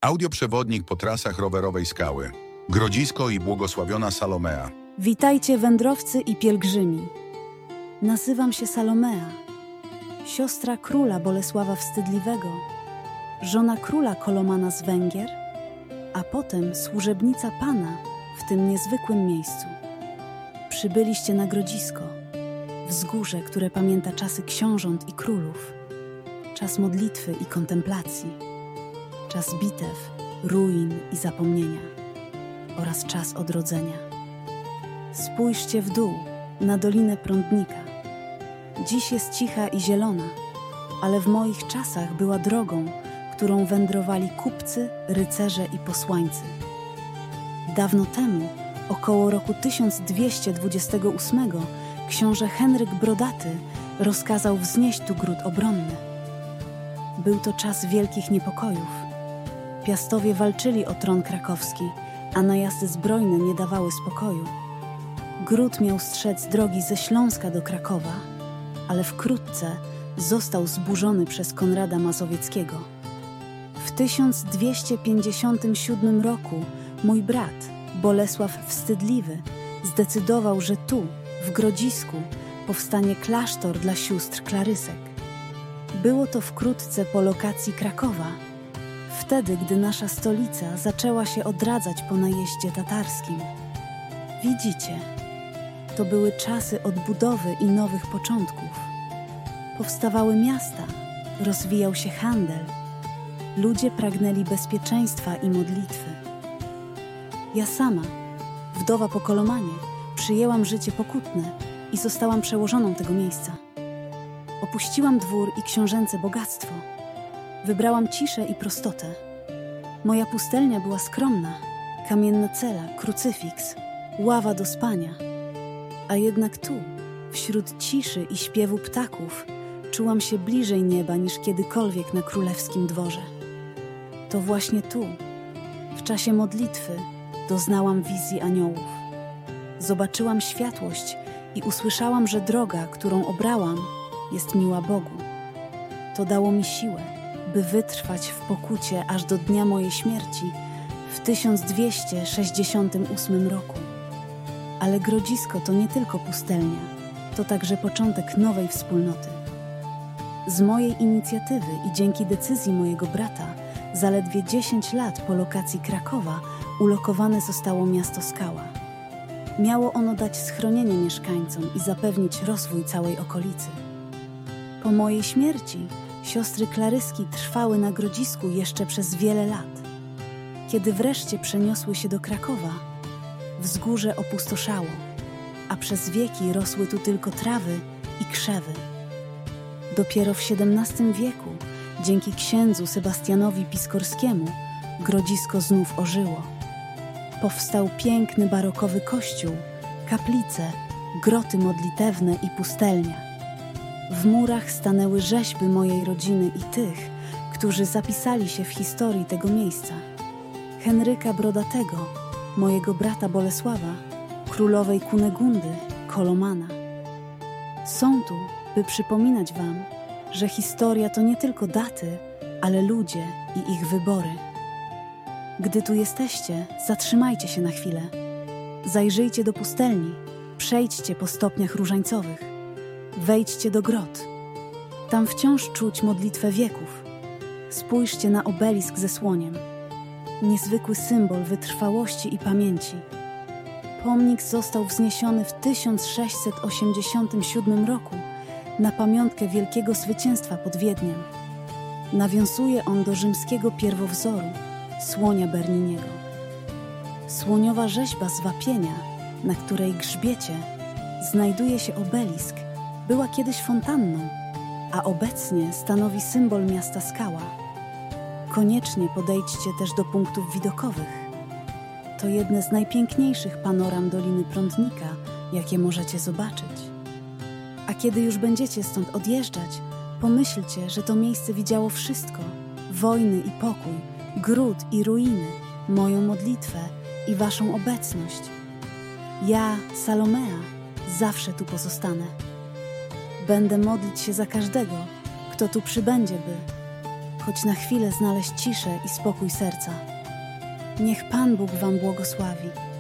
Audioprzewodnik po trasach rowerowej Skały. Grodzisko i błogosławiona Salomea. Witajcie wędrowcy i pielgrzymi. Nazywam się Salomea, siostra króla Bolesława Wstydliwego, żona króla Kolomana z Węgier, a potem służebnica Pana w tym niezwykłym miejscu. Przybyliście na Grodzisko, wzgórze, które pamięta czasy książąt i królów, czas modlitwy i kontemplacji, czas bitew, ruin i zapomnienia oraz czas odrodzenia. Spójrzcie w dół, na Dolinę Prądnika. Dziś jest cicha i zielona, ale w moich czasach była drogą, którą wędrowali kupcy, rycerze i posłańcy. Dawno temu, około roku 1228, książę Henryk Brodaty rozkazał wznieść tu gród obronny. Był to czas wielkich niepokojów. Piastowie walczyli o tron krakowski, a najazdy zbrojne nie dawały spokoju. Gród miał strzec drogi ze Śląska do Krakowa, ale wkrótce został zburzony przez Konrada Mazowieckiego. W 1257 roku mój brat, Bolesław Wstydliwy, zdecydował, że tu, w Grodzisku, powstanie klasztor dla sióstr klarysek. Było to wkrótce po lokacji Krakowa, wtedy, gdy nasza stolica zaczęła się odradzać po najeździe tatarskim. Widzicie, to były czasy odbudowy i nowych początków. Powstawały miasta, rozwijał się handel. Ludzie pragnęli bezpieczeństwa i modlitwy. Ja sama, wdowa po Kolomanie, przyjęłam życie pokutne i zostałam przełożoną tego miejsca. Opuściłam dwór i książęce bogactwo. Wybrałam ciszę i prostotę. Moja pustelnia była skromna, kamienna cela, krucyfiks, ława do spania. A jednak tu, wśród ciszy i śpiewu ptaków, czułam się bliżej nieba niż kiedykolwiek na królewskim dworze. To właśnie tu, w czasie modlitwy, doznałam wizji aniołów. Zobaczyłam światłość i usłyszałam, że droga, którą obrałam, jest miła Bogu. To dało mi siłę, by wytrwać w pokucie aż do dnia mojej śmierci w 1268 roku. Ale Grodzisko to nie tylko pustelnia, to także początek nowej wspólnoty. Z mojej inicjatywy i dzięki decyzji mojego brata, zaledwie 10 lat po lokacji Krakowa ulokowane zostało miasto Skała. Miało ono dać schronienie mieszkańcom i zapewnić rozwój całej okolicy. Po mojej śmierci siostry klaryski trwały na Grodzisku jeszcze przez wiele lat. Kiedy wreszcie przeniosły się do Krakowa, wzgórze opustoszało, a przez wieki rosły tu tylko trawy i krzewy. Dopiero w XVII wieku, dzięki księdzu Sebastianowi Piskorskiemu, Grodzisko znów ożyło. Powstał piękny barokowy kościół, kaplice, groty modlitewne i pustelnia. W murach stanęły rzeźby mojej rodziny i tych, którzy zapisali się w historii tego miejsca. Henryka Brodatego, mojego brata Bolesława, królowej Kunegundy, Kolomana. Są tu, by przypominać wam, że historia to nie tylko daty, ale ludzie i ich wybory. Gdy tu jesteście, zatrzymajcie się na chwilę. Zajrzyjcie do pustelni, przejdźcie po stopniach różańcowych. Wejdźcie do grot. Tam wciąż czuć modlitwę wieków. Spójrzcie na obelisk ze słoniem. Niezwykły symbol wytrwałości i pamięci. Pomnik został wzniesiony w 1687 roku na pamiątkę wielkiego zwycięstwa pod Wiedniem. Nawiązuje on do rzymskiego pierwowzoru, słonia Berniniego. Słoniowa rzeźba z wapienia, na której grzbiecie znajduje się obelisk, była kiedyś fontanną, a obecnie stanowi symbol miasta Skała. Koniecznie podejdźcie też do punktów widokowych. To jedne z najpiękniejszych panoram Doliny Prądnika, jakie możecie zobaczyć. A kiedy już będziecie stąd odjeżdżać, pomyślcie, że to miejsce widziało wszystko: wojny i pokój, gród i ruiny, moją modlitwę i waszą obecność. Ja, Salomea, zawsze tu pozostanę. Będę modlić się za każdego, kto tu przybędzie, by choć na chwilę znaleźć ciszę i spokój serca. Niech Pan Bóg wam błogosławi.